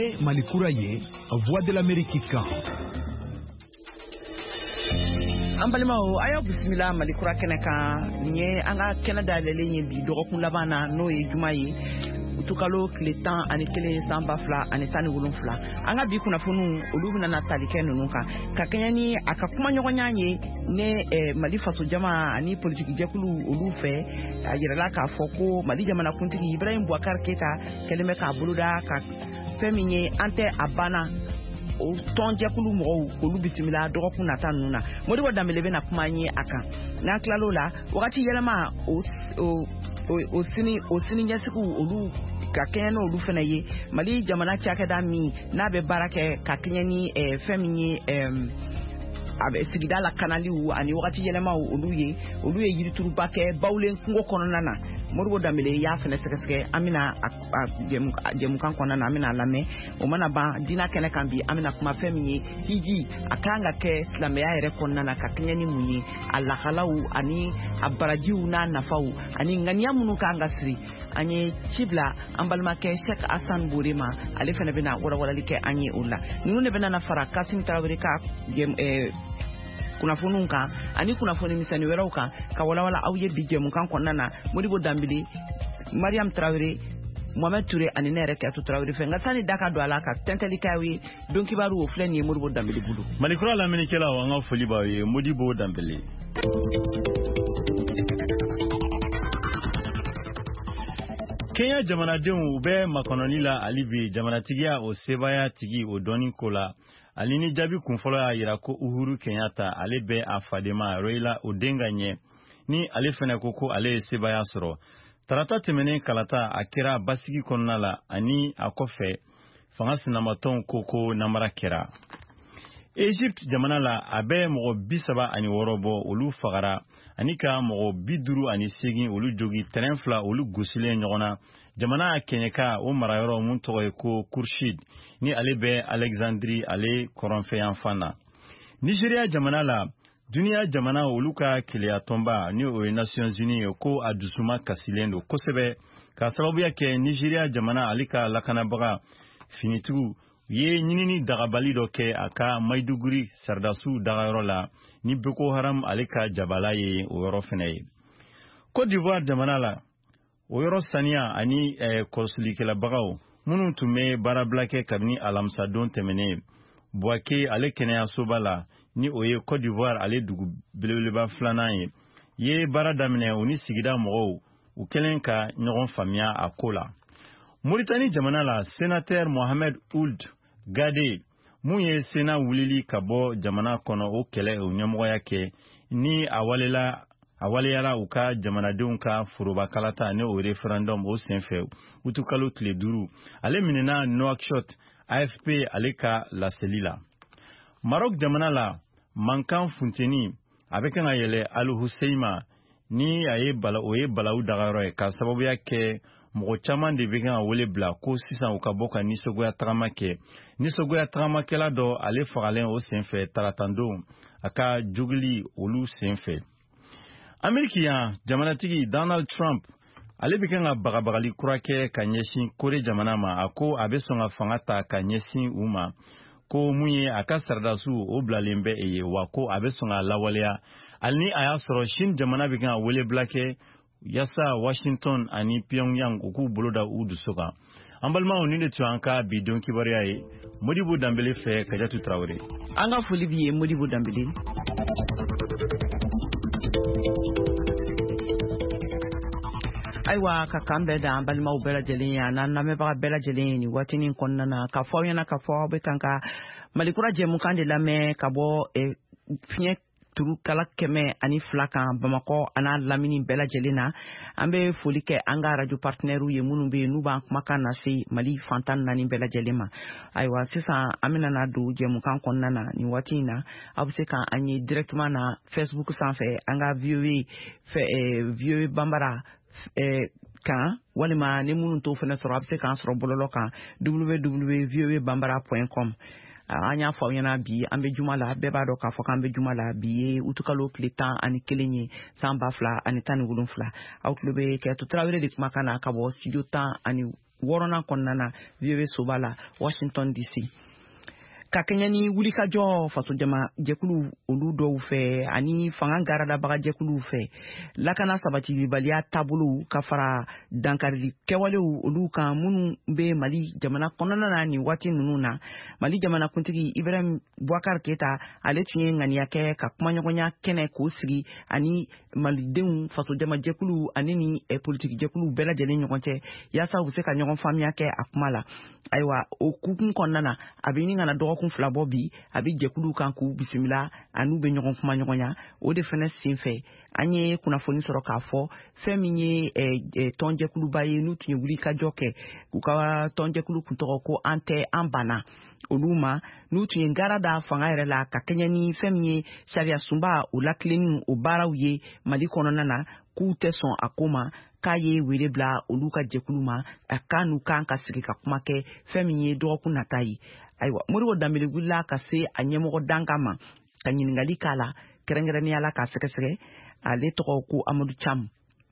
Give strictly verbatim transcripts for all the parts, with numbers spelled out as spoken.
ye Malikura ye Voix de l'Amérique kan. Ambalimo ayo bismillah Malikura keneka nye anga Canada lele bi dogokun labana no ye juma ye utukalo kletan ani kele samba fla ani tani wulun fla anga bi kuna funu olu bina na talike nunu ka ka kenyani akakuma nyogonya nye ne eh, Mali faso jama ani politique jekulu olu fe ayirala ka foko Mali jama na kuntigi Ibrahim Boubacar Keita keleme ka buluda ka feminye ante abana o tonjekulu mo olu bisimila dogokun nata nuna modi wa damele na kuma nye aka na klalo la wakati yelema o o o sini o sini nyasiku olu ka keno olu fena ye Mali jamana chake da mi na be barake ka kenyani eh, feminye em abe sigida la kanali wu ani wakati yelema olu ye olu ye yiri turu bake bawlen kungo kono nana Morbo damele ya fene sekeseke amina jemu kan kona na amina lame o mana ba dina kene kambi amina kuma feminye hiji akanga ke islamia ere konna na kaknyani munyi Allah khalau ani abarajiu na nafau ani ngania munu kanga sri anye chibla ambalma ke Sheikh Hassan Bourema ale fene bina wala wala like anye ulla nunu ne bina na fara Kasim Traoré ka jem eh kuna fununka ani kuna foni misani werauka ka wala wala awye bije mukan konnana modibo dambili Mariam Traoré Mohamed Touré ani nere ka to Traoré fe ngatani daka do alaka tenteli kawi donki baru o fleni modibo dambili bulu Malikura la menikela wanga foli ba ye modibo dambili Kenya jamana denw ube makononi la alibi jamana tigia o sebaya tigi o doni kola alini jabi kunfolo ya yira ko Uhuru Kenyatta ale be afadema Raila Odinga nye ni ale fene koko ale sebaya soro tarata temene kalata akira basigi konna la ani akofe fanga sinamaton koko namara kera Egypt jamana la abe mo bisaba ani worobo olu fagara anika mo biduru ani segin olu jogi trenfla olu gosile nyona jamana kenyeka o marayoro mun toye ko Kurshid ni alebe Alexandrie ale koronfe fana Nigeria jamana la dunia jamana oluka kilia tomba ni o Nations Unies ko adusuma kasilendo kosebe ka sababu yake Nigeria jamana alika lakana baga finitu ye nyinini dagabali doke aka Maiduguri Sardasu dagayoro la ni Boko Haram alika jabala ye o yoro fene Côte d'Ivoire jamana la o yoro sania ani eh, konsulikela bagao munu tume barablake kabni alamsa don temene Boake ale kenya sobala ni oye Côte d'Ivoire ale dugu belebeleba flana ye ye baradamine oni sigida mo u kelenka nyogon famia akola Mauritanie jamana la sénateur Mohamed Ould Gade muye sena wulili kabo jamana kono o kele o nyamoya yake ni awalela awaleyala uka jamana deunka furuba kalata ne o referendum o senfe utukalo tile duru ale minena Nouakchott A F P aleka la selila Maroc jamana la mankan funteni avec un ayele Al Husseima ni aye bala oye bala u dagaro ka sababu yake mko chama de vegan wole bla ko sisan ukaboka ni sogoya tramake ni sogoya tramake la do ale fagalen o senfe taratando aka jugli olu senfe Amerikiya jamana tigi Donald Trump ale bikenga bagabagali kurake kanyesin kore jamana ma ako abesonga fangata kanyesin uma ko munye aka sardasu o blalembe eye wako abesonga lawalea alni aya soro shin jamana bikenga wole blake yasa Washington ani Pyongyang uku boloda udu soka ambalma oninde tuanka bidon kibariaye Modibo Dambele fe Kajatu Traoré anga folibiye Modibo Dambele aiwa ka kambe da balma ubela jelinya na na meba bela jelini watini konna na ka fo yana ka fo be kanka Malikura jemu kande la me ka bo e fie turu kala keme ani flaka Bamako ana lamini bela jelina ambe folike anga radio partenaire ye munu be nuba makana si Mali fantan nani bela jelema aiwa sisa amina na do jemu kan konna na ni watina abuse kan anyi directement na Facebook sanfe anga viewe fe eh, viewe bambara eh, kan walima ni munu to fene soro abse kan soro bololo kan w w w point voa bambara point com anya fo yana bi ambe jumala beba do ka fo kan be jumala bi utukalo kletan ani kelenye samba fla ani tani wulun fla outlobe ke to Traoré de makana ka bo studio tan ani wɔɔrɔnan kɔnɔna na V O A soba la Washington D C. Ka kɛɲɛ ni wulikajɔ fasojama jɛkulu olu dɔw fɛ ani fanga garadabaga jɛkuluw fɛ lakana sabatibaliya taabolo ka fara dankari kɛwalew olu kan minnu bɛ Mali jamana kɔnɔna na ni waati ninnu na. Mali jamanakuntigi Ibrahim Boubacar Keita ale tun ye ŋaniya kɛ ka kumaɲɔgɔnya kɛnɛ k'o sigi ani malidenw fasojama jɛkulu ani ni politiki jɛkulu bɛɛ lajɛlen ɲɔgɔn cɛ yaasa u bɛ se ka ɲɔgɔn faamuya kɛ a kuma la. Ayiwa o kukun kɔnɔna na a bɛ ɲini kana dɔgɔkun fila bɔ bi a bɛ jɛkulu kan k'u bisimila an'u bɛ ɲɔgɔn kuma ɲɔgɔnya o de fana senfɛ an ye kunnafoni sɔrɔ k'a fɔ fɛn min ye tɔnjɛkuluba ye n'u tun ye wulikajɔ kɛ u ka tɔnjɛkulu kun tɔgɔ ko an tɛ an banna olu ma n'u tun ye gara da fanga yɛrɛ la ka kɛɲɛ ni fɛn min ye sariya sunba o lakilenni o baaraw ye Mali kɔnɔna na k'u tɛ sɔn a ko ma k'a ye wele bila olu ka jɛkulu ma a kan n'u kan ka sigi ka kuma kɛ fɛn min ye dɔgɔkun nata ye. Ayiwa Modibo Dambele wulila ka se a ɲɛmɔgɔ danka ma ka ɲininkali k'a la kɛrɛnkɛrɛnnenya la k'a sɛgɛsɛgɛ ale tɔgɔ ko Amadou Cham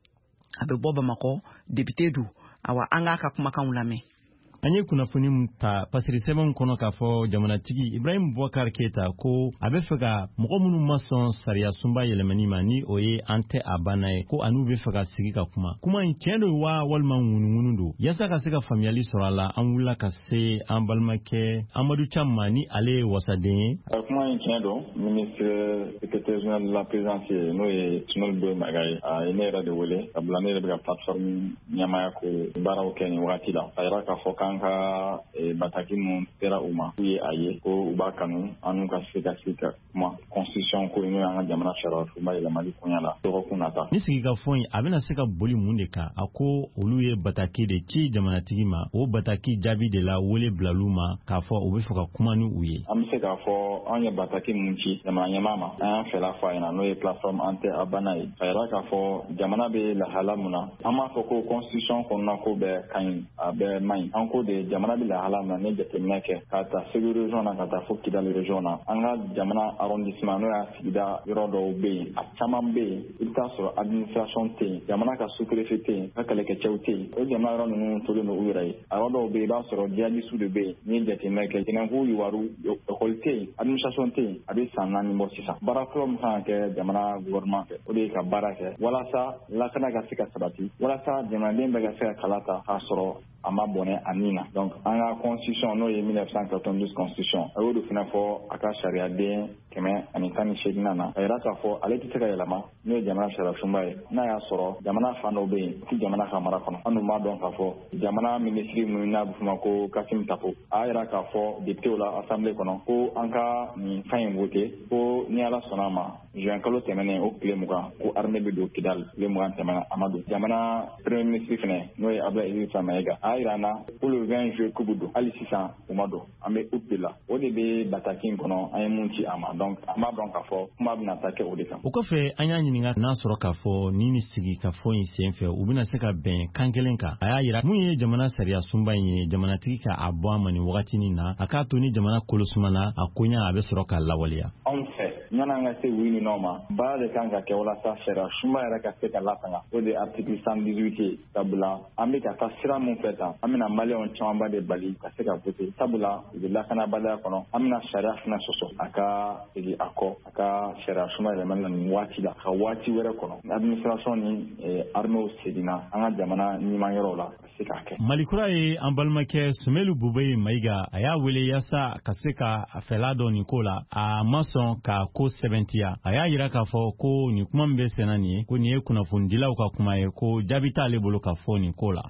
a bɛ bɔ Bamakɔ député do awa an k'a ka kumakanw lamɛn. An ye kunnafoni mun ta pasiri sɛbɛnw kɔnɔ k'a fɔ jamanatigi Ibrahim Boubacar Keita ko a bɛ fɛ ka mɔgɔ minnu ma sɔn sariya sunba yɛlɛmani ma ni o ye an tɛ a banna ye ko an'u bɛ fɛ ka sigi ka kuma. Kuma in tiɲɛ don wa walima ŋunuŋunu don yaasa ka se ka faamuyali sɔrɔ a la an wulila ka se an balimakɛ Amadou Cham ma ni ale ye wasaden ye. Kuma in tiɲɛ don ministre secrétaire général de la présidence n'o ye Sunol Boy Maga ye a ye ne yɛrɛ de wele sabula ne yɛrɛ bɛ ka plateforme ɲɛmaaya ko baaraw kɛ nin wagati la a yɛrɛ k'a fɔ an ka bataki mun sera u ma u ye a ye ko u b'a kanu an n'u ka se ka se ka kuma constitution ko n'o y'an ka jamana sariya sunba yɛlɛmali koɲa la dɔgɔkun nata. Ni sigi ka fɔ in a bɛna se ka boli mun de kan a ko olu ye bataki de ci jamanatigi ma o bataki jaabi de la wele bilal'u ma k'a fɔ u bɛ fɛ ka kuma ni u ye. An bɛ se k'a fɔ an ye bataki mun ci jamana ɲɛmaa ma an y'an fɛla fɔ a ɲɛna n'o ye plateforme an tɛ a banna ye a yɛrɛ k'a fɔ jamana bɛ lahala mun na an b'a fɔ ko constitution kɔnɔna ko bɛɛ ka ɲi a bɛɛ man ɲi an ko de jamana bɛ lahala min na ne jateminɛ kɛ ka taa Segu région na ka taa fo Kidali région na an ka jamana arrondissement n'o y'a sigida yɔrɔ dɔw bɛ yen a caman bɛ yen i bɛ taa sɔrɔ administration tɛ yen jamana ka sous-préfet tɛ yen ka kɛlɛkɛcɛw tɛ yen o jamana yɔrɔ ninnu tolen don u yɛrɛ ye a yɔrɔ dɔw bɛ yen i b'a sɔrɔ djihadistes de bɛ yen ni jateminɛ kɛ Tɛnɛnku Iwaru école tɛ yen administration tɛ yen a bɛ san naani bɔ sisan baara fɔlɔ min kan ka kɛ jamana gouvernement fɛ o de ye ka baara kɛ walasa lakana ka se ka sabati walasa jamanaden bɛɛ ka se ka kala ta k'a sɔrɔ a ma bɔnɛ a nin na donc an ka constitution n'o ye mille neuf cent quatre-vingt-douze constitution a y'o de fana fɔ a ka sariyaden kɛmɛ ani tan ni seeginan na a yɛrɛ k'a fɔ ale tɛ se ka yɛlɛma n'o ye jamana sariya sunba ye n'a y'a sɔrɔ jamana fan dɔw bɛ yen ti jamana ka mara kɔnɔ an dun b'a dɔn k'a fɔ jamana minisiri minnu n'a bɛ f'o ma ko Kassim Tapo a y'a yɛrɛ k'a fɔ député la assemblée kɔnɔ ko an ka nin fɛn in voté ko ni ala sɔnna ma juin kalo tɛmɛnen o tile mugan ko armée bɛ don Kidali tile mugan tɛmɛna a ma don jamana premier ministre fana n'o ye Abdoulaye Idrissa Mayiga a y'a yira an na ko le vingt juillet k'u bɛ don hali sisan u ma don an bɛ août de la o de bɛ bataki in kɔnɔ an ye mun ci a ma donc an b'a dɔn k'a fɔ kuma bɛna taa kɛ o de kan. O kɔfɛ an y'a ɲininka n'a sɔrɔ k'a fɔ ni ni sigi ka fɔ in sen fɛ u bɛna se ka bɛn kan kelen kan a y'a yira mun ye jamana sariya sunba in ye jamanatigi ka a bɔ a ma nin wagatinin na a k'a to ni jamana kolo sumana a koɲa a bɛ sɔrɔ k'a lawaleya. Anw fɛ yan'an ka se wuli ninnu ma baara de kan ka kɛ walasa sariya sunba yɛrɛ ka se ka latanga o de ye article cent dix-huit ye sabula an bɛ ka taa sira mun fɛ tan an bɛna maliyɛnw camanba de bali ka se ka voter sabula u bɛ lakanabaliya kɔnɔ an bɛna sariya fana sɔsɔ a ka segin a kɔ a ka sariya sunba yɛlɛmani na nin waati la ka waati wɛrɛ kɔnɔ administration ni armée seginna an ka jamana ɲuman la ka se k'a kɛ. Malikura ye an balimakɛ Sumelu Bubayi Mayiga a y'a wele yaasa ka se ka fɛla dɔ nin ko la a ma sɔn ka ko sɛbɛntiya a y'a yira k'a fɔ ko nin kuma min bɛ senna nin ye ko nin ye kunnafonidilaw ka kuma ye ko jaabi t'ale bolo ka fɔ nin ko la.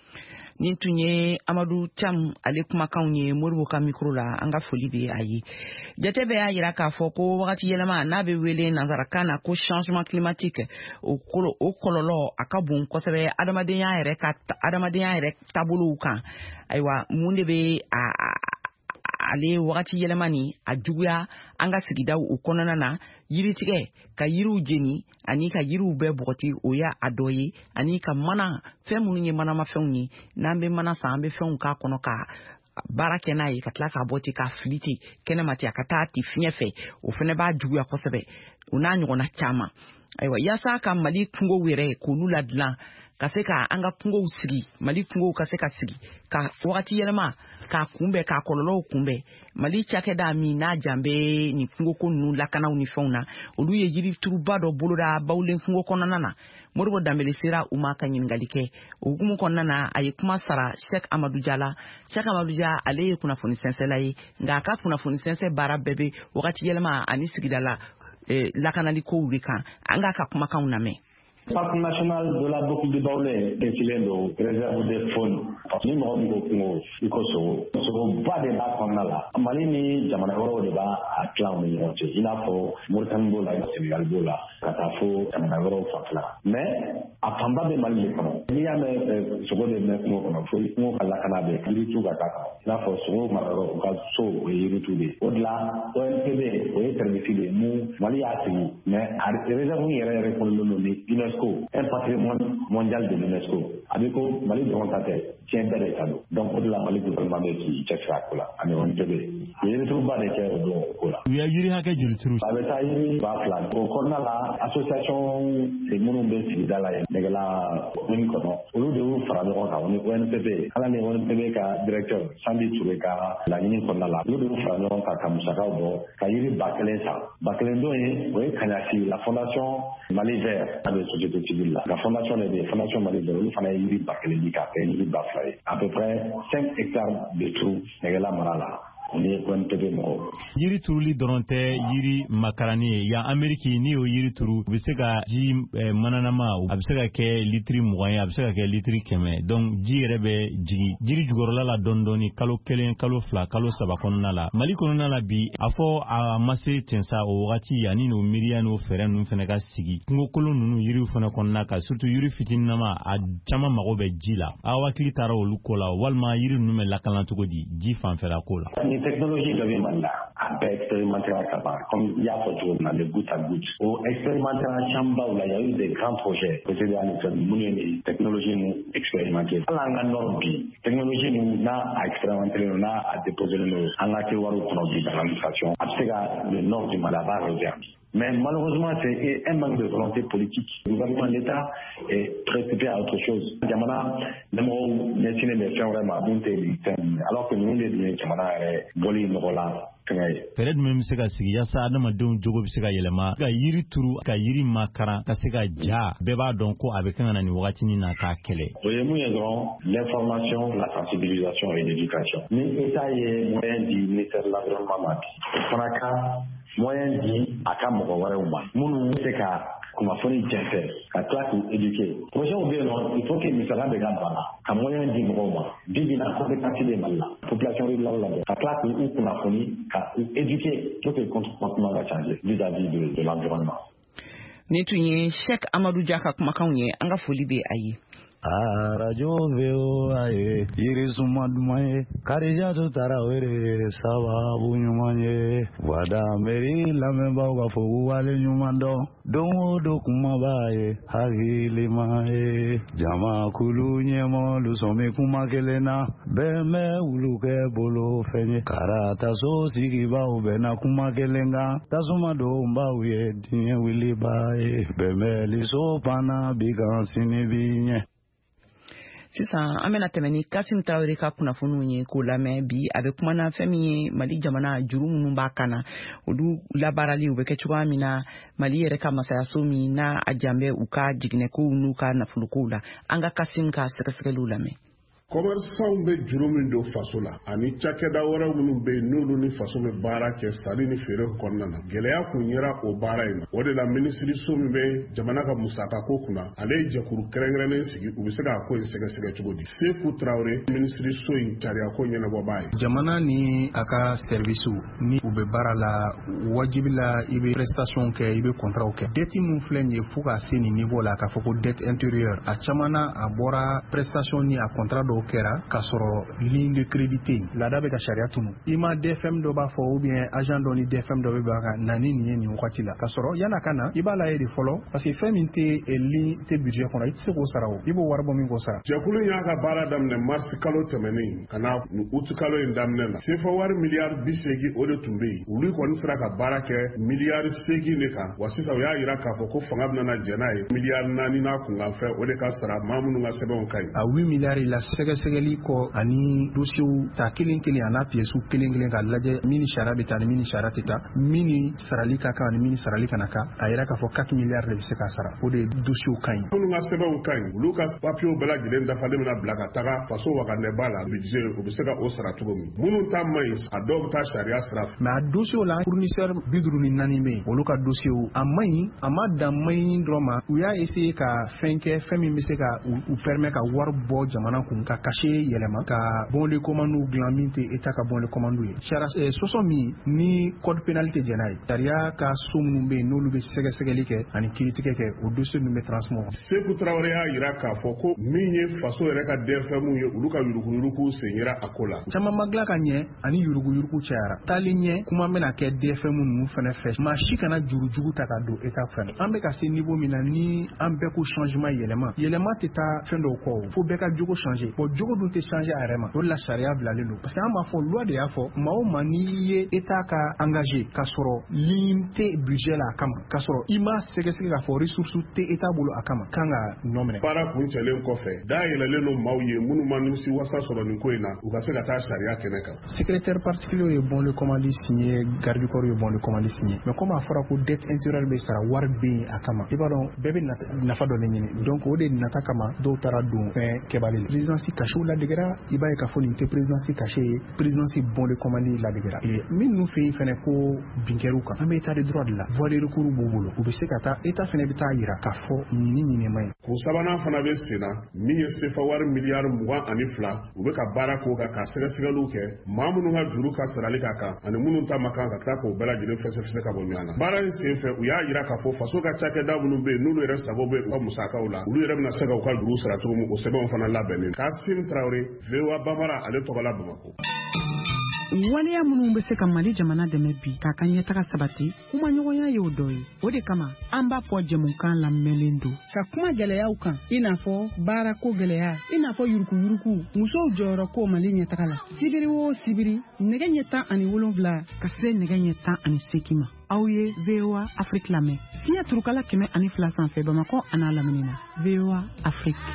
Nin tun ye Amadou Cham ale kumakanw ye Modibo ka micro la an ka foli bɛ a ye jate bɛɛ y'a yira k'a fɔ ko wagati yɛlɛma n'a bɛ wele nanzarakan na ko changement climatique o kɔlɔlɔ a ka bon kosɛbɛ adamadenya yɛrɛ ka adamadenya yɛrɛ taabolow kan ayiwa mun de bɛ a ale wagati yɛlɛma ni a juguya an ka sigidaw o kɔnɔna na yiritigɛ ka yiriw jeni ani ka yiriw bɛɛ bɔgɔti o y'a a dɔ ye ani ka mana fɛn minnu ye manamafɛnw ye n'an bɛ mana san an bɛ fɛnw k'a kɔnɔ ka baara kɛ n'a ye ka tila k'a bɔ ten k'a fili ten kɛnɛma ten a ka taa ten fiɲɛ fɛ o fana b'a juguya kosɛbɛ o n'a ɲɔgɔnna caman ayiwa yaasa ka Mali kungow yɛrɛ k'olu ladilan ka se ka an ka kungow sigi Mali kungow ka se ka sigi ka wagati yɛlɛma ka kunbɛ ka kɔlɔlɔw kunbɛ Mali cakɛda min n'a janbe ni kungo ko ninnu lakanaw ni fɛnw na olu ye yirituruba dɔ boloda bawulen kungo kɔnɔna na Modibo Dambele sera u ma ka ɲininkali kɛ o hukumu kɔnɔna na a ye kuma sara Cheikh Amadou Dia la Cheikh Amadou Dia ale ye kunnafoni sɛnsɛla ye nka a ka kunnafoni sɛnsɛ baara bɛɛ bɛ wagati yɛlɛma ani sigida la eh, lakanali kow de kan an ka ka kumakanw lamɛn. Parc national de la boucle du Baoulé est Chileno, réserve des faunes. Ni mɔgɔ min ko kungo i ko sogo sogoba de b'a kɔnɔna la Mali ni jamana wɛrɛw de b'a a tilan ni ɲɔgɔn cɛ i n'a fɔ Mauritanie b'o la Sénégal b'o la ka taa fo jamana wɛrɛw fanfɛla mais a fanba bɛ Mali de kɔnɔ n'i y'a mɛn sogo de mɛn kungo kɔnɔ fo kungo ka lakana bɛ yiritu ka k'a kɔnɔ i n'a fɔ sogo marayɔrɔ u ka so o ye yiritu de ye o de la O N P B o ye service de ye mun Mali y'a sigi mais a réserve yɛrɛ yɛrɛ kɔnɔnen don ni UNESCO un patrimoine mondial de l'UNESCO a bɛ ko Mali dɔrɔn ta tɛ tiɲɛ bɛɛ de ta don donc o de la Mali gouvernement bɛ k'i cɛsiri a ko la ani O N P B yirituruba de kɛ o don o ko la. U ye yiri hakɛ joli turu? A bɛ taa yiri ba fila o kɔnɔna la association minnu bɛ sigida la nɛgɛla commune kɔnɔ olu de y'u fara ɲɔgɔn kan o ni O N P B ala ni O N P B ka directeur Sandi Touré ka laɲini kɔnɔna la olu de y'u fara ɲɔgɔn kan ka musakaw bɔ ka yiri ba kelen san ba kelen don ye o ye Kaɲasi la fondation Mali Vert a bɛ société civile la la fondation de fondation Mali Vert olu fana ye yiri ba kelen di k'a kɛ yiri ba fila ye à peu près cinq hectares de trou nɛgɛla mara la. Yiri turuli dɔrɔn tɛ yiri makarani ye yan Ameriki ni y'o yiri turu u bɛ se ka ji mananama a bɛ se ka kɛ litiri mugan ye a bɛ se ka kɛ litiri kɛmɛ donc ji yɛrɛ bɛ jigin jiri jukɔrɔla la dɔɔni dɔɔni kalo kelen kalo fila kalo saba kɔnɔna la Mali kɔnɔna la bi a fɔ a ma se ten sa o wagati ani n'o miiriya n'o fɛɛrɛ ninnu fana ka sigi kungo kolon ninnu yiriw fana kɔnɔna kan surtout yiri fitininama a caman mago bɛ ji la aw hakili taara olu ko la walima yiri ninnu bɛ lakana cogo di ji fanfɛla ko la. Ni technologie dɔ bɛ Mali la a bɛɛ expérimenté ka ban comme i y'a fɔ cogo min na de goutte à goutte o expérimentation baw la il y a eu des grands projets peut-être ani fɛn minnu ye ni technologie ninnu expérimenté hali an ka nord bi technologie ninnu n'a a expérimenté non n'a a déposé non an ka kɛwariw kɔnɔ bi dans l'administration a bɛ se ka le nord du Mali a b'a réserve. Mais malheureusement, c'est un manque de volonté politique. Le gouvernement de l'État est préoccupé à autre chose. Jamana, nous n'essayons de faire vraiment alors que nous, les Jamana, boli nola. Fɛɛrɛ jumɛn bɛ se ka sigi yaasa adamadenw jogo bɛ se ka yɛlɛma ka yiri turu ka yiri makaran ka se ka ja bɛɛ b'a dɔn ko a bɛ kan ka na nin wagatinin na k'a kɛlɛ. O ye mun ye dɔrɔn l'information, la sensibilisation et l'éducation. Ni État ye moyen di ministère de l'environnement ma bi o fana ka moyen di a ka mɔgɔ wɛrɛw ma minnu bɛ se ka kunnafoni jɛnsɛn ka tila k'u éduquer. Projet bɛ yen nɔ il faut que misaliya bɛ ka bana ka moyen di mɔgɔw ma bi bi na compétence bɛ Mali la population rurale la ka tila k'u kunnafoni ka u éduquer pour que le comportement va changer vis-à-vis de, de l'environnement. Ni tun ye Cheikh Amadou Dia ka kumakanw ye an ka foli bɛ a ye. arajo V O A ye yirisuma duman ye Karijatu Tarawele sababu ɲuman ye wada meri lamɛnbaaw ka fɔ k'u wale ɲuman dɔn don o don kuma b'a ye hakilima ye jamakulu ɲɛmɔlu sɔmi kuma kelen na bɛn bɛ wulu kɛ bolo fɛn ye karataso sigibaw bɛnna kuma kelen kan tasuma donbaw ye diɲɛ wiliba ye bɛn bɛ liso panna bi kan sini bi ɲɛ. Sisan an bɛna tɛmɛ ni Kasim Tarawele ka kunnafoniw ye k'o lamɛn bi a bɛ kuma na fɛn min ye Mali jamana juru minnu b'a kan na olu labaarali u bɛ kɛ cogoya min na Mali yɛrɛ ka masayaso min n'a a janbɛ u ka jiginɛkow n'u ka nafolokow la an ka Kasim ka sɛgɛsɛgɛliw lamɛn. Commerçants bɛ juru min don faso la ani cakɛda wɛrɛw minnu bɛ yen n'olu ni faso bɛ baara kɛ sari ni feere kɔnɔna na gɛlɛya kun yera o baara in na o de la minisiriso min bɛ jamana ka musakako kunna ale ye jɛkuru kɛrɛnkɛrɛnnen sigi u bɛ se k'a ko in sɛgɛsɛgɛ cogo di Seku Tarawele minisiriso in sariyako ɲɛnabɔbaa ye. Jamana ni a ka servisiw ni u bɛ baara la wajibi la i bɛ prestation kɛ i bɛ contrat kɛ dette min filɛ nin ye fo ka se nin niveau la k'a fɔ ko dette intérieure a caman na a bɔra prestation ni a contrat dɔw dɔw kɛra k'a sɔrɔ ligne de crédit tɛ yen laada bɛ ka sariya tunu i ma D F M dɔ b'a fɔ ou bien agent dɔ ni D F M dɔ bɛ b'a ka na ni nin ye nin wagati la k'a sɔrɔ yana ka na i b'a lajɛ de fɔlɔ parce que fɛn min tɛ ligne tɛ budget kɔnɔ i tɛ se k'o sara o i b'o wari bɔ min k'o sara. jɛkulu y'a ka baara daminɛ mars kalo tɛmɛnen ka na ut kalo in daminɛ na sefa wari miliyari bi seegin o de tun bɛ yen olu kɔni sera ka baara kɛ miliyari seegin de kan wa sisan u y'a jira k'a fɔ ko fanga bɛna jɛn n'a ye miliyari naani n'a kunkanfɛ o de ka sara maa minnu ka sɛbɛnw ka ɲi. a huit miliyari la sɛgɛsɛgɛli kɔ ani dosiyew ta kelen kelen a n'a pièces kelen kelen k'a lajɛ min ni sariya bɛ taa ni min ni sariya tɛ taa min ni sarali ka kan ani min ni sarali kana kan a yira k'a fɔ quatre miliyari de bɛ se k'a sara o de dosiyew ka ɲi. minnu ka sɛbɛnw ka ɲi olu ka papiyew bɛɛ lajɛlen dafalen bɛna bila ka taga faso wakandɛba la budget u bɛ se ka o sara cogo min minnu ta man ɲi a dɔw bɛ taa sariya sira fɛ. mais a dosiyew la fournisseur bi duuru ni naani bɛ yen olu ka dosiyew a man ɲi a ma dan man ɲi dɔrɔn ma u y'a essayer ka fɛn kɛ fɛn min bɛ se ka u permet ka wari bɔ jamana kun ka cachet yɛlɛma ka bon de commande dilan min tɛ état ka bon de commande ye. sariya sɔsɔ min ni code pénal tɛ jɛn n'a ye sariya ka so minnu bɛ yen n'olu bɛ sɛgɛsɛgɛli kɛ ani kiiritigɛ kɛ o dossier ninnu bɛ transmort. Seku Traoré y'a jira k'a fɔ ko min ye faso yɛrɛ ka D F M ye olu ka yuruguyurugu sen yera a ko la. caman ma dilan ka ɲɛ ani yuruguyurugu cayara taali ɲɛ kuma bɛna kɛ D F M ninnu fana fɛ maa si kana jurujugu ta ka don état fana an bɛ ka se niveau min na ni an bɛɛ ko changement yɛlɛma yɛlɛma tɛ taa fɛn dɔw kɔ o fo bɛɛ ka jogo changer bon jogo dun tɛ changer a yɛrɛ ma o de la sariya bilalen don parce que an b'a fɔ loi de y'a fɔ maa o maa n'i ye état ka engagé k'a sɔrɔ ligne tɛ budget la a kama k'a sɔrɔ i ma sɛgɛsɛgɛ k'a fɔ ressource tɛ état bolo a kama kan ka nɔ minɛ. baara kun cɛlen kɔfɛ da yɛlɛlen don maaw ye minnu ma nimisi wasa sɔrɔ nin ko in na u ka se ka taa sariya kɛnɛ kan. secrétaire particulier ye bon de commande signé garde du corps ye bon de commande signé mais comme a fɔra ko dette intérieure bɛ sara wari bɛ yen a kama i b'a dɔn bɛɛ bɛ nafa dɔ de ɲini donc o de nata kama dɔw taara don fɛn kɛbali la présidence cachet ladegera i b'a ye k'a fɔ nin tɛ présidence cachet ye présidence bon de commande ladegera min ninnu fɛ yen fɛnɛ ko binkɛriw kan an bɛ état de droit de la voie de recours b'u bolo u bɛ se ka taa état fɛnɛ bɛ taa yira k'a fɔ nin ni nin ma ɲi. kun sabanan fana bɛ sen na min ye sefa wari miliyari mugan ani fila u bɛ ka baara k'o kan ka sɛgɛsɛgɛliw kɛ maa minnu ka juru ka sarali ka kan ani minnu ta ma kan ka tila k'o bɛɛ lajɛlen fɛsɛfɛsɛ ka bɔ ɲɔgɔn na. baara in sen fɛ u y'a jira k'a fɔ faso ka cakɛda minnu bɛ yen n'olu yɛrɛ sago bɛ u ka musakaw la olu yɛrɛ bɛna se ka u ka juru sara cogo min o sɛbɛnw fana labɛnnen. Kasim Traoré V O A Bamara ale tɔgɔ la Bamakɔ. waleya minnu bɛ se ka Mali jamana dɛmɛ bi k'a ka ɲɛtaga sabati kuma ɲɔgɔnya ye o dɔ ye o de kama an b'a fɔ jɛmukan lamɛnlen don ka kuma gɛlɛyaw kan i n'a fɔ baarako gɛlɛya i n'a fɔ yuruguyurugu musow jɔyɔrɔ ko Mali ɲɛtaga la sibiri o sibiri nɛgɛ ɲɛ tan ani wolonwula ka se nɛgɛ ɲɛ tan ani seegin ma aw ye V O A Afrique lamɛn fiɲɛ turukala kɛmɛ ani fila sanfɛ Bamakɔ a n'a lamini na V O A Afrique.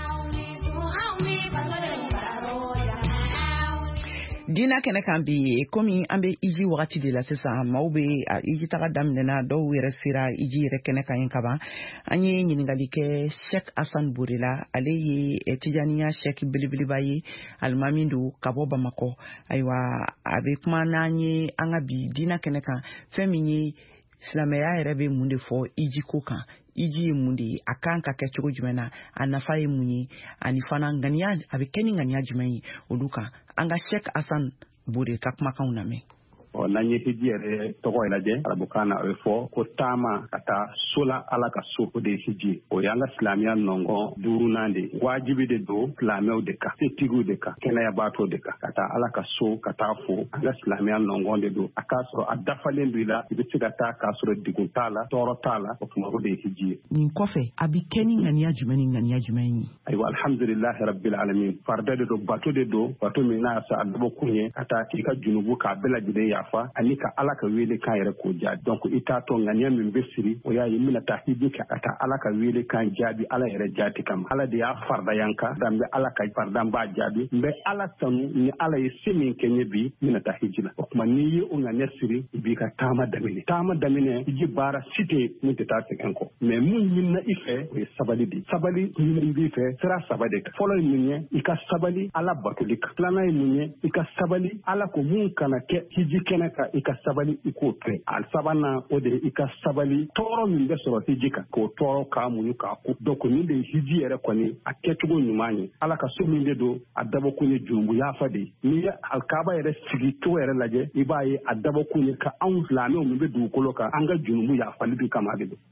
Dina kɛnɛ kan bi komi an bɛ iji wagati de la sisan maaw bɛ iji taga daminɛna dɔw yɛrɛ sera iji yɛrɛ kɛnɛ kan ka ban an ye ɲininkali kɛ Sheikh Hassan Borela ale ye Tijaniya Sheikh belebeleba ye alimami don ka bɔ Bamakɔ ayiwa a bɛ kuma n'an ye an ka bi dina kɛnɛ kan fɛn min ye silamɛya yɛrɛ bɛ mun de fɔ iji ko kan iji ye mun de ye a kan ka kɛ cogo jumɛn na a nafa ye mun ye ani fana ŋaniya a bɛ kɛ ni ŋaniya jumɛn ye olu kan an ka Sheikh Hassan Bore ka kumakanw lamɛn. ɔ n'an ye hiji yɛrɛ tɔgɔ lajɛ arabukan na a bɛ fɔ ko taama ka taa so la ala ka so o de ye hiji o y'an ka silamɛya nɔngɔn duurunan de wajibi de don silamɛw de kan setigiw de kan kɛnɛyabaatɔw de kan ka taa ala ka so ka taa fo an ka silamɛya nɔngɔn de don a k'a sɔrɔ a dafalen don i la i bɛ se ka taa k'a sɔrɔ degun t'a la tɔɔrɔ t'a la o tuma o de ye hiji ye. nin kɔfɛ a bɛ kɛ ni ŋaniya jumɛn ni ŋaniya jumɛn ye. ayiwa alhamdulilahi rabbil alamin farida de don bato de don bato min n'a y'a sɔrɔ a dabɔ kun ye ka taa k'i ka junubu k'a bɛɛ lajɛlen yafa ani ka ala ka wele kan yɛrɛ k'o jaabi donc i t'a to ŋaniya min bɛ siri o y'a ye n bɛna taa hiji kɛ ka taa ala ka wele kan jaabi ala yɛrɛ jaati kama ala de y'a farida yan kan n bɛ ala ka farida n b'a jaabi n bɛ ala tanu ni ala ye se min kɛ n ye bi n bɛna taa hiji la o tuma n'i ye o ŋaniya siri i b'i ka taama daminɛ taama daminɛ hiji baara si tɛ mun tɛ taa sɛgɛn kɔ mais mun ɲinina i fɛ o ye sabali de sabali ɲinin b'i fɛ sira saba de kan fɔlɔ ye mun ye i ka sabali ala batoli kan filanan ye mun ye i ka sabali ala ko mun kana kɛ hiji kɛnɛ kan i ka sabali i k'o kɛ a sabanan o de ye i ka sabali tɔɔrɔ min bɛ sɔrɔ hiji kan k'o tɔɔrɔ k'a muɲu k'a ko donc nin de ye hiji yɛrɛ kɔni a kɛcogo ɲuman ye ala ka so min de don a dabɔkun ye jurumu yafa de ye n'i ye alikaaba yɛrɛ sigi cogo yɛrɛ lajɛ i b'a ye a dabɔkun ye ka anw silamɛw min bɛ dugukolo kan an ka jurumu yafali bi kama de don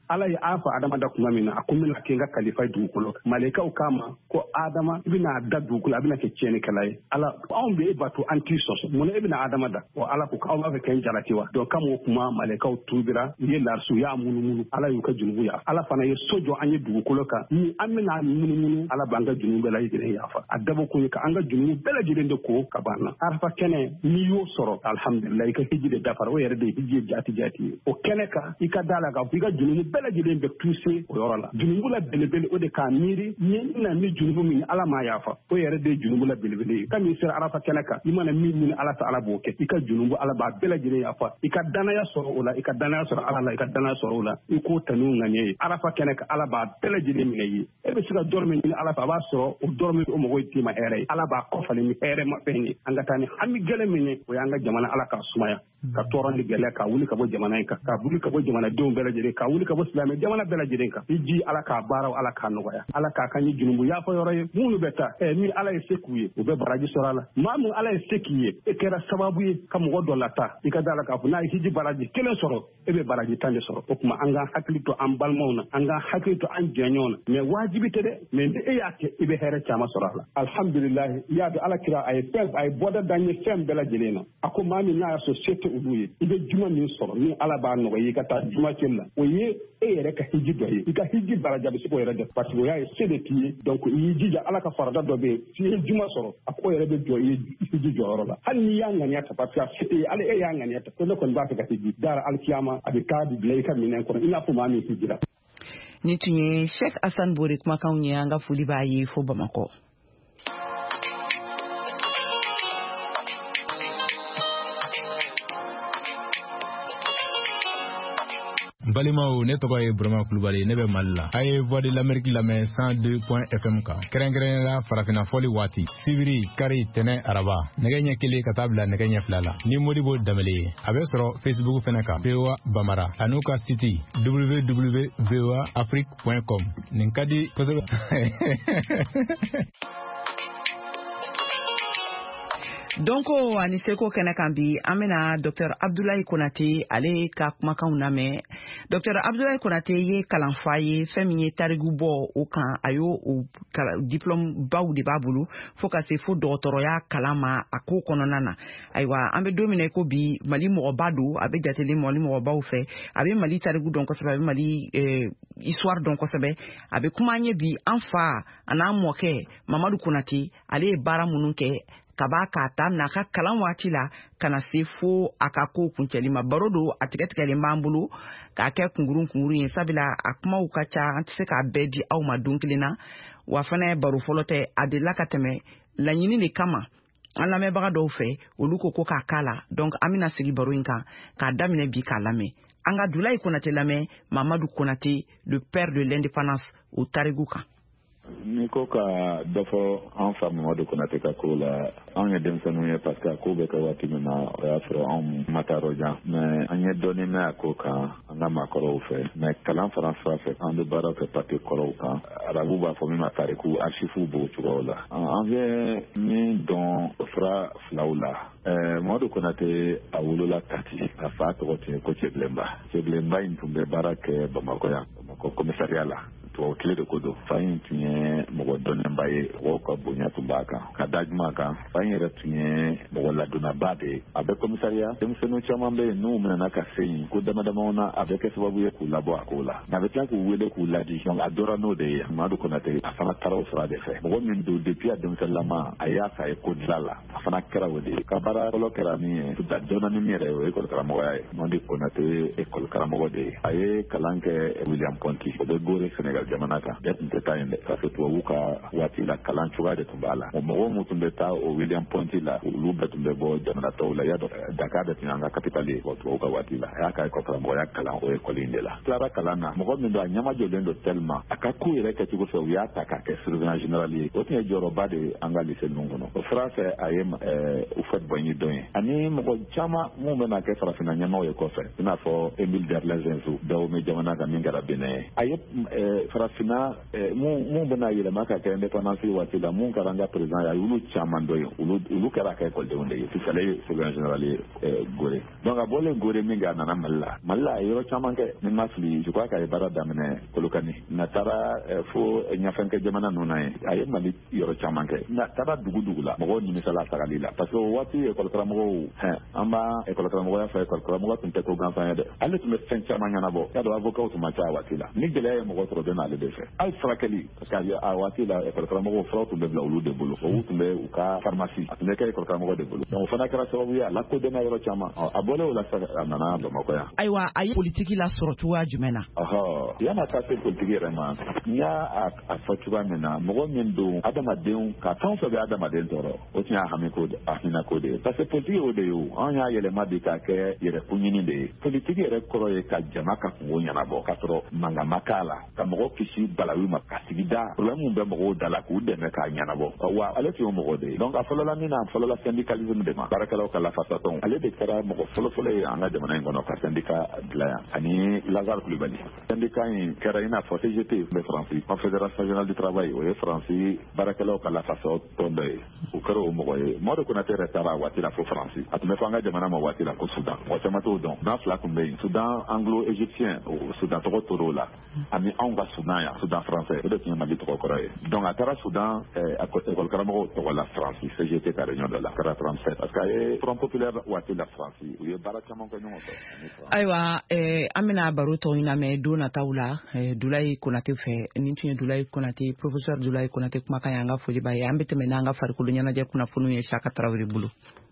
ala ye afa adama da kuma min na akumina kenga kalifa dugukolo malaika kama ko adama ibina da dugukolo abina ke tiene kala ye ala on be batu anti sos mun ibina adama da o ala ko ka ba ke ken jalatiwa do kamo kuma malaika tubira ye larsu ya munu munu ala yu ka junubu ya ala fana ye sojo anye dugukolo ka ni amina munu munu ala banga junubu la yire yafa adabo ko ka anga junubu bela jire de ko ka bana arfa kene ni yo soro alhamdulillah ka hijide dafar o yere de hijje jati jati o kene ka ika dala ka figa junubu bela jire de touché o yorola junubu la bele bele o de ka miri ni na ni junubu min ala ma yafa o yere de junubu la bele bele kami sir arafa kene ka imana min min ala ta ala boke ika junubu ala ba bela jire yafa ika dana ya soro ola ika dana ya soro ala la ika dana ya soro ola iko tanu nganye arafa kene ka ala ba bela jire min yi e be sira dorme ni ala ba soro o dorme o mo goyti ma ere ala ba ko fale ni ere ma beni anga tani hammi gele min o yanga jamana ala ka sumaya ka toron ni gele ka wuli ka bo jamana ka ka wuli ka bo jamana do bela jire ka wuli ka bo islam jamana bela jire ka iji ala ka baraw ala ka no ya ala ka kan ni junumbu ya fa yoro munu beta e mi ala e sekuye o be baraji sorala mamu ala e sekiye e kera sababu ye kam wodo lata ikadala ka funa hiji baraji kelen soro e be baraji tande soro o kuma anga haklito am balmawna anga haklito an jenyona me wajibi tede me de e yake e be here chama sorala alhamdulillah ya do ala kira ay fel ay boda danye fem bela jelena ako mami na societe ubuye ibe juma min soro ni ala ba no yi kata juma kella o ye e yere ka hiji do yi ka hiji baraja be ko yere de parce que ya e sede tiye donc yi jija ala ka farada do be si juma soro ako yere be do yi hiji joro la hanni ya ngani ta parce que ala e ya ngani ta ko kon ba ka hiji dara alkiyama abi kadi blay ka minen ko ina fu mami hijira ni tunye Sheikh Hassan Bori kuma kaunye anga fuli ba yi fo Bamako. Balimao ne tɔgɔ ye Burama Kulubali ne bɛ Mali la a ye Voix de l'Amérique lamɛn cent deux point F M kan kɛrɛnkɛrɛnnen la farafina fɔli waati sibiri kari tɛnɛ araba nɛgɛ ɲɛ kelen ka taa bila nɛgɛ ɲɛ fila la ni Modibo Danbele ye a bɛ sɔrɔ Facebook fɛnɛ kan V O A Bamara a n'u ka site w w w point v o a afrique point com nin ka di kosɛbɛ. Donc ani seko kene kan bi amena Docteur Abdoulaye Konate ale ka kumakanw lamɛn Docteur Abdoulaye Konate ye kalanfa ye fɛn min ye tarigu bɔ o kan a y'o diplôme baw de b'a bolo fo ka se fo dɔgɔtɔrɔya kalan ma a ko kɔnɔna na ayiwa an bɛ don min na ko bi Mali mɔgɔba don a bɛ jatelen Mali mɔgɔbaw fɛ a bɛ Mali tarigu dɔn kosɛbɛ a bɛ Mali histoire dɔn kosɛbɛ a bɛ kuma an ye bi an fa a n'an mɔkɛ Mamadu Konate ale ye baara minnu kɛ kaba ka ta na ka kalan waati la kana se fo a ka ko kuncɛli ma baro do a tigɛtigɛlen b'an bolo k'a kɛ kungurun kungurun ye sabula a kumaw ka ca an tɛ se k'a bɛɛ di aw ma don kelen na wa fana baro fɔlɔ tɛ a delila ka tɛmɛ laɲini de kama an lamɛnbaga dɔw fɛ olu ko ko k'a k'a la donc an bɛna sigi baro in kan k'a daminɛ bi k'a lamɛn an ka Abdoulaye Konate lamɛn Mamadu Konate le père de l'indépendance o tarigu kan. Ni ko ka dɔ fɔ an fa Mamadu Konate ka ko la an ye denmisɛnninw ye parce que a ko bɛ kɛ waati min na o y'a sɔrɔ anw ma taa yɔrɔ jan mais an ye dɔɔnin mɛn a ko kan an ka maakɔrɔw fɛ mais kalan fana sira fɛ an bɛ baara kɛ papier kɔrɔw kan arabu b'a fɔ min ma tariku archive b'o cogoyaw la an bɛ min dɔn o sira filaw la Mamadu Konate a wolola Kati a fa tɔgɔ tun ye ko Cɛbilenba Cɛbilenba in tun bɛ baara kɛ Bamakɔ yan Bamakɔ commissariat la tubabu tile de ko don fa in tun ye mɔgɔ dɔnnenba ye mɔgɔw ka bonya tun b'a kan ka da juma kan fa in yɛrɛ tun ye mɔgɔ ladonnaba de ye a bɛ commissariat denmisɛnninw caman bɛ yen n'u minɛna ka se yen ko damadamaw na a bɛ kɛ sababu ye k'u labɔ a ko la nka a bɛ tila k'u wele k'u ladi donc a dɔra n'o de ye Mamadu Konate a fana taara o sira de fɛ mɔgɔ min don depuis a denmisɛnninlama a y'a fa ye ko dilan la a fana kɛra o de ye ka baara fɔlɔ kɛra min ye da dɔnna ni min yɛrɛ ye o ye école karamɔgɔya ye Mamadu Konate ye école karamɔgɔ de ye a ye kalan kɛ William Ponty o bɛ Gore Sénégal jamana kan bɛɛ tun tɛ taa yen dɛ parce que tubabu ka waati la kalan cogoya de tun b'a la o mɔgɔw minnu tun bɛ taa o William Ponty la olu bɛɛ tun bɛ bɔ jamana tɔw la i y'a dɔn Dakar de tun y'an ka capitale ye tubabu ka waati la a y'a ka école karamɔgɔya kalan o école in de la tilara kalan na mɔgɔ min don a ɲamajɔlen don tellement a ka ko yɛrɛ kɛcogo fɛ u y'a ta k'a kɛ surveillant général ye o tun ye jɔyɔrɔba de ye an ka lycée ninnu kɔnɔ o sira fɛ a ye Houphouët Boigny dɔn ye ani mɔgɔ caman minnu bɛna kɛ farafinna ɲɛmaaw ye kɔfɛ i n'a fɔ Émile Derlin Zinzou Dahomey jamana kan min kɛra Benin ye a ye farafina mun bɛna yɛlɛma ka kɛ indépendance waati la mun kɛra an ka président ya olu caman dɔ ye olu olu kɛra kɛ écoledenw de ye fisale secrétaire général ye Gore donc a bɔlen Gore min kɛ a nana Mali la Mali la a ye yɔrɔ caman kɛ ni ma fili je crois k'a ye baara daminɛ Kolokani na taara fo ɲafɛnkɛ jamana ninnu na ye a ye Mali yɔrɔ caman kɛ na taara dugu dugu la mɔgɔw nimisala tagali la parce que o waati école karamɔgɔw an b'a école karamɔgɔya fɛ école karamɔgɔ tun tɛ ko gansan ye dɛ ale tun bɛ fɛn caman ɲɛnabɔ y'a dɔn avocat tun ma ca a waati la ni gɛlɛya ye mɔgɔ sɔrɔ bɛ n'ale de fɛ hali furakɛli parce que a waati la école karamɔgɔw furaw tun bɛ bila olu de bolo olu tun bɛ u ka pharmacie a tun bɛ kɛ école karamɔgɔ de bolo donc o fana kɛra sababu ye a lakodɔnna yɔrɔ caman a bɔlen o la sa a nana Bamakɔ yan ayiwa a ye politiki la sɔrɔ cogoya jumɛn na ɔhɔ yan'a ka se politiki yɛrɛ ma n y'a a fɔ cogoya min na mɔgɔ min don adamadenw ka fɛn o fɛn bɛ adamaden tɔɔrɔ o tun y'a hami ko a hinɛ ko de ye parce que politiki o de ye o an y'a yɛlɛma de k'a kɛ yɛrɛkun ɲini de ye politiki yɛrɛ kɔrɔ ye ka jama ka kungo ɲɛnabɔ k'a sɔrɔ mankan ma k'a la ka mɔgɔ kisi balawu ma ka sigida problème min bɛ mɔgɔw da la k'u dɛmɛ k'a ɲɛnabɔ wa ale tun ye mɔgɔ de ye donc a fɔlɔla min na a fɔlɔla syndicalisme de ma baarakɛlaw ka lafasatɔn ale de kɛra mɔgɔ fɔlɔfɔlɔ ye an ka jamana in kɔnɔ ka syndicat dilan yan ani Lazare Kulibali syndicat in kɛra i n'a fɔ C G T bɛ Faransi Confédération Générale du Travail o ye Faransi baarakɛlaw ka lafasatɔn dɔ ye o kɛra o mɔgɔ ye Modibo Konate yɛrɛ taara a waati la fo Faransi a tun bɛ fɔ an ka jamana ma waati la ko Soudan mɔgɔ caman t'o dɔn Soudan fila tun bɛ yen Soudan anglo-égyptien o Soudan tɔgɔ tor'o la ani anw ka Soudan yan Soudan français o de tun ye Mali tɔgɔ kɔrɔ ye donc a taara Soudan école karamɔgɔw tɔgɔ la Faransi C G T ka réunion dɔ la kɛra trente-sept parce que a ye Front populaire waati la Faransi u ye baara caman kɛ ɲɔgɔn fɛ ayiwa an bɛna baro tɔw lamɛn don nataw la Dulayi Konate fɛ nin tun ye Dulayi Konate professeur Dulayi Konate kumakan y'an ka foli b'a ye an bɛ tɛmɛ n'an ka farikolo ɲɛnajɛ kunnafoniw ye Saka Tarawele bolo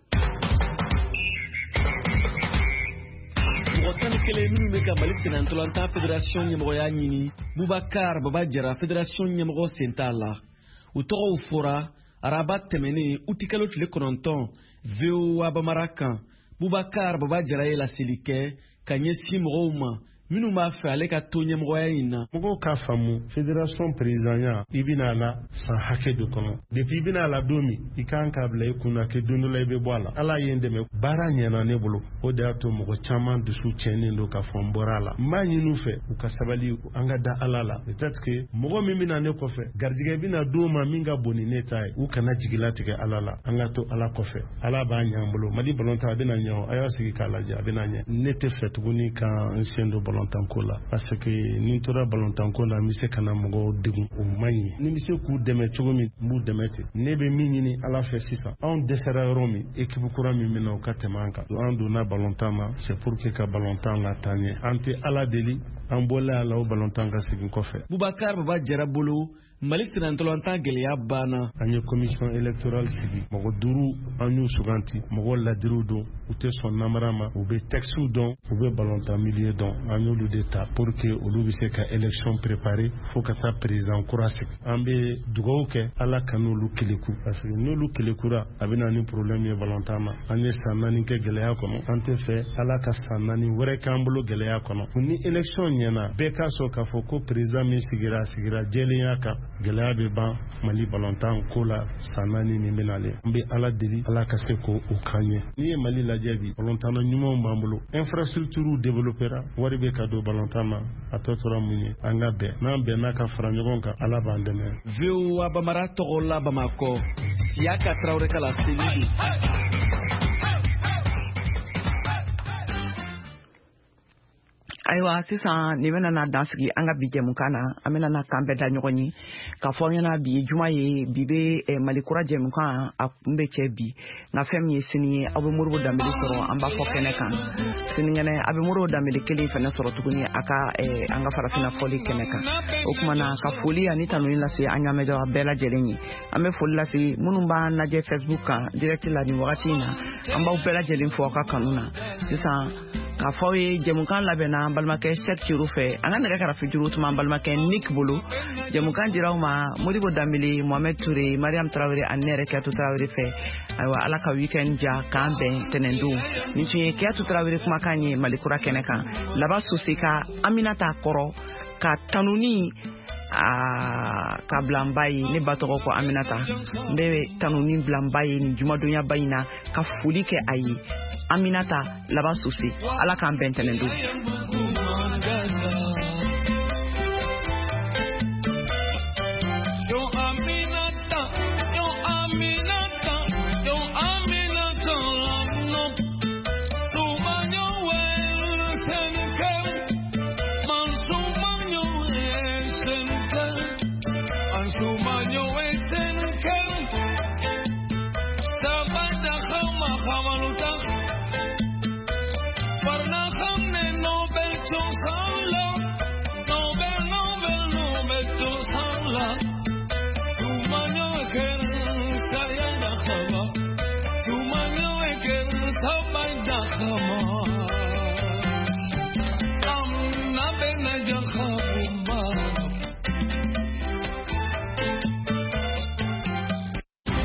kelen minnu bɛ ka Mali senatolanta fédération ɲɛmɔgɔya ɲini Bubakar Baba Jara fédération ɲɛmɔgɔ sen t'a la u tɔgɔw fɔra araba tɛmɛnen uti kalo tile kɔnɔntɔn V O A Bamara kan Bubakar Baba Jara ye laseli kɛ ka ɲɛsin mɔgɔw ma minnu b'a fɛ ale ka to ɲɛmɔgɔya in na mɔgɔw k'a faamu fédération présidenya i bɛna a la san hakɛ de kɔnɔ depuis i bɛna a la don min i kan k'a bila i kunna kɛ don dɔ la i bɛ bɔ a la ala ye n dɛmɛ baara ɲɛna ne bolo o de y'a to mɔgɔ caman dusu cɛnnen don k'a fɔ n bɔra a la n b'a ɲini u fɛ u ka sabali an ka da ala la peut-être que mɔgɔ min bɛna ne kɔfɛ garijɛgɛ bɛna don ma min ka bon ni ne ta ye u kana jigilatigɛ ala la an ka to ala kɔfɛ ala b'a ɲɛ an bolo Mali balontan a bɛna ɲɛ a y'a sigi k'a lajɛ a bɛna ɲɛ ne tɛ fɛ tuguni ka n sen don balontanko la parce que ni tora balontanko la n bɛ se ka na mɔgɔw degun o man ɲi ni bɛ se k'u dɛmɛ cogo min n b'u dɛmɛ ten ne bɛ min ɲini ala fɛ sisan anw dɛsɛra yɔrɔ min équipe kura min bɛ na o ka tɛmɛ an kan an donna balontan ma c'est pour que ka balontan la taa ɲɛ an tɛ ala deli an bɔla a la o balontan ka segin kɔfɛ Bubakar Baba Jara bolo Mali senatolanta gɛlɛya banna an ye commission électorale sigi mɔgɔ duuru an y'u suganti mɔgɔ ladiriw don u tɛ sɔn namara ma u bɛ textiw dɔn u bɛ balontan milieu dɔn an y'olu de ta pour que olu bɛ se ka élection préparer fo ka taa président kura sigi an bɛ dugawu kɛ ala ka n'olu keleku parce que n'olu kelekura a bɛ na ni problème ye balontan ma an ye san naani kɛ gɛlɛya kɔnɔ an tɛ fɛ ala ka san naani wɛrɛ k'an bolo gɛlɛya kɔnɔ ni élection ɲɛna bɛɛ k'a sɔn k'a fɔ ko président min sigira sigira jɛlenya kan gɛlɛya bɛ ban Mali balontan ko la san naani min bɛnalen an bɛ ala deli ala ka se ko o kan ɲɛ n'i ye Mali lajɛ bi balontan ɲumanw b'an bolo infrastructure développera wari bɛ ka don balontan ma a tɔ tora mun ye an ka bɛn n'an bɛn n'a ka fara ɲɔgɔn kan ala b'an dɛmɛ V O A Bamara tɔgɔ la Bamakɔ Siyaka Tarawele ka laseli don ayiwa sisan nin bɛna na dansigi an ka bi jɛmukan na an bɛna na kan bɛɛ da ɲɔgɔn ye k'a fɔ an ɲɛna bi juma ye bi bɛ Mali kura jɛmukan a kun bɛ cɛ bi nka fɛn min ye sini ye aw bɛ Modibo Danbele sɔrɔ an b'a fɔ kɛnɛ kan sinikɛnɛ a bɛ Modibo Danbele kelen fana sɔrɔ tuguni a ka an ka farafinna fɔli kɛnɛ kan o tuma na ka foli ani tanuni lase an ɲamɛjɔ bɛɛ lajɛlen ye an bɛ foli lase minnu b'an lajɛ Facebook kan direct la nin wagati in na an b'aw bɛɛ lajɛlen fɔ aw ka kanu na sisan k'a fɔ ye jɛmukan labɛnna balimakɛ Cheikh Chirou fɛ an ka nɛgɛ karafe juru tuma balimakɛ Nick bolo jɛmukan dira aw ma Modibo Danbele Mohamed Touré Mariam Traoré ani ne yɛrɛ Kiyatu Traoré fɛ ayiwa ala ka weekend ja k'an bɛn tɛnɛndon nin tun ye Kiyatu Traoré kumakan ye Mali kura kɛnɛ kan Laba Sose ka Aminata kɔrɔ ka tanuni aa ka bila n ba ye ne ba tɔgɔ ko Aminata n bɛ tanuni bila n ba ye nin jumadonya ba in na ka foli kɛ a ye Aminata Laba Sose ala k'an bɛn tɛnɛndon sangla, Nobel, Nobel, Nobel, tu sangla, tu mano que sayang khaba, tu mano que khaba.